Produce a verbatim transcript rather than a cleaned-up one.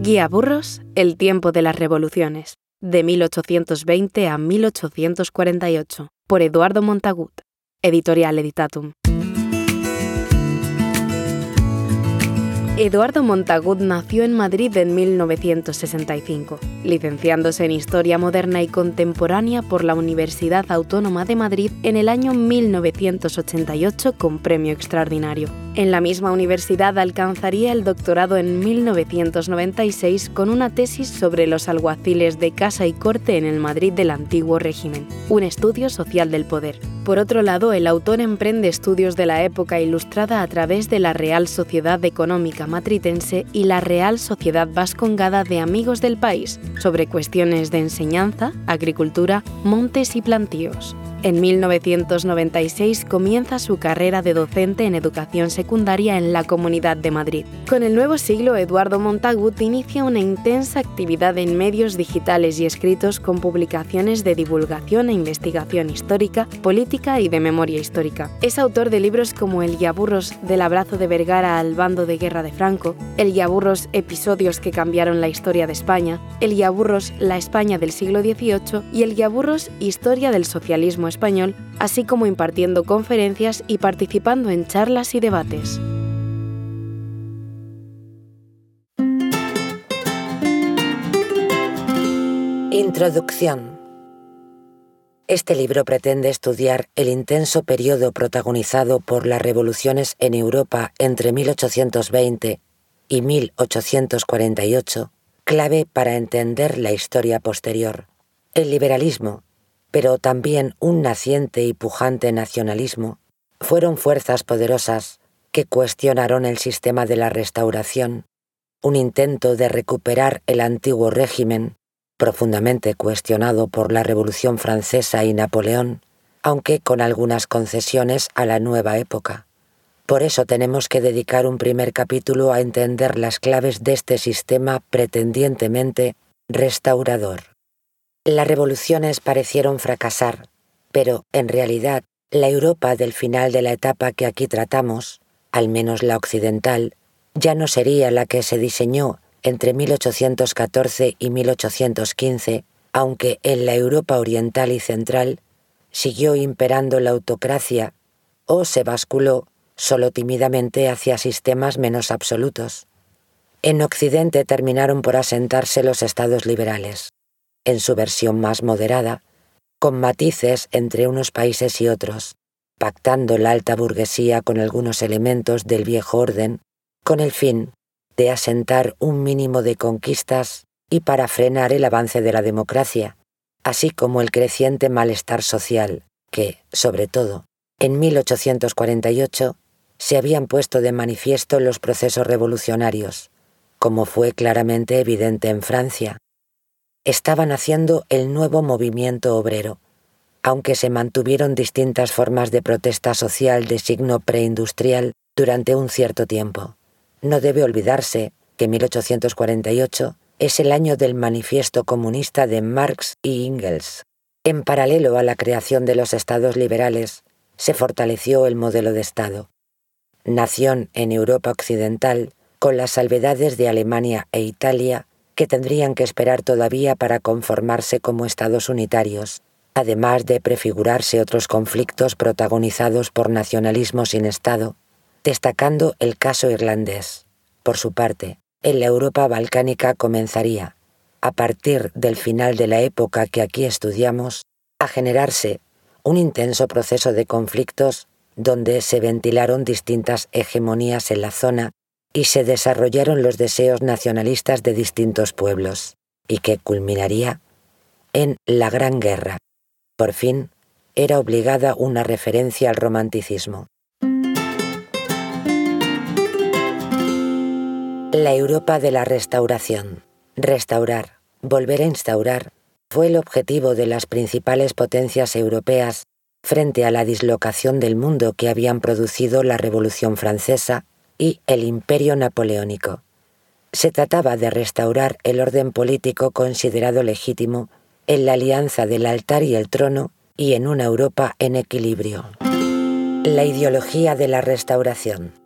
Guía Burros, El tiempo de las revoluciones, de mil ochocientos veinte a mil ochocientos cuarenta y ocho, por Eduardo Montagut, Editorial Editatum. Eduardo Montagut nació en Madrid en mil novecientos sesenta y cinco, licenciándose en Historia Moderna y Contemporánea por la Universidad Autónoma de Madrid en el año mil novecientos ochenta y ocho con premio extraordinario. En la misma universidad alcanzaría el doctorado en mil novecientos noventa y seis con una tesis sobre los alguaciles de casa y corte en el Madrid del antiguo régimen, un estudio social del poder. Por otro lado, el autor emprende estudios de la época ilustrada a través de la Real Sociedad Económica Matritense y la Real Sociedad Vascongada de Amigos del País, sobre cuestiones de enseñanza, agricultura, montes y plantíos. En mil novecientos noventa y seis comienza su carrera de docente en educación secundaria en la Comunidad de Madrid. Con el nuevo siglo, Eduardo Montagut inicia una intensa actividad en medios digitales y escritos con publicaciones de divulgación e investigación histórica, política y de memoria histórica. Es autor de libros como El Guiaburros del abrazo de Vergara al bando de guerra de Franco, El Guiaburros Episodios que cambiaron la historia de España, El Guiaburros La España del siglo dieciocho y El Guiaburros Historia del socialismo español, así como impartiendo conferencias y participando en charlas y debates. Introducción. Este libro pretende estudiar el intenso periodo protagonizado por las revoluciones en Europa entre mil ochocientos veinte y mil ochocientos cuarenta y ocho, clave para entender la historia posterior. El liberalismo, pero también un naciente y pujante nacionalismo, fueron fuerzas poderosas que cuestionaron el sistema de la Restauración, un intento de recuperar el antiguo régimen, profundamente cuestionado por la Revolución Francesa y Napoleón, aunque con algunas concesiones a la nueva época. Por eso tenemos que dedicar un primer capítulo a entender las claves de este sistema pretendientemente restaurador. Las revoluciones parecieron fracasar, pero en realidad la Europa del final de la etapa que aquí tratamos, al menos la occidental, ya no sería la que se diseñó entre mil ochocientos catorce y mil ochocientos quince, aunque en la Europa oriental y central siguió imperando la autocracia o se basculó solo tímidamente hacia sistemas menos absolutos. En Occidente terminaron por asentarse los estados liberales, en su versión más moderada, con matices entre unos países y otros, pactando la alta burguesía con algunos elementos del viejo orden, con el fin de asentar un mínimo de conquistas y para frenar el avance de la democracia, así como el creciente malestar social que, sobre todo, en mil ochocientos cuarenta y ocho se habían puesto de manifiesto los procesos revolucionarios, como fue claramente evidente en Francia. Estaban haciendo el nuevo movimiento obrero, aunque se mantuvieron distintas formas de protesta social de signo preindustrial durante un cierto tiempo. No debe olvidarse que mil ochocientos cuarenta y ocho es el año del Manifiesto Comunista de Marx y Engels. En paralelo a la creación de los estados liberales, se fortaleció el modelo de Estado. Nación en Europa occidental, con las salvedades de Alemania e Italia, que tendrían que esperar todavía para conformarse como estados unitarios, además de prefigurarse otros conflictos protagonizados por nacionalismo sin Estado, destacando el caso irlandés. Por su parte, en la Europa balcánica comenzaría, a partir del final de la época que aquí estudiamos, a generarse un intenso proceso de conflictos donde se ventilaron distintas hegemonías en la zona y se desarrollaron los deseos nacionalistas de distintos pueblos, y que culminaría en la Gran Guerra. Por fin, era obligada una referencia al romanticismo. La Europa de la Restauración. Restaurar, volver a instaurar, fue el objetivo de las principales potencias europeas frente a la dislocación del mundo que habían producido la Revolución Francesa y el Imperio Napoleónico. Se trataba de restaurar el orden político considerado legítimo en la alianza del altar y el trono y en una Europa en equilibrio. La ideología de la restauración.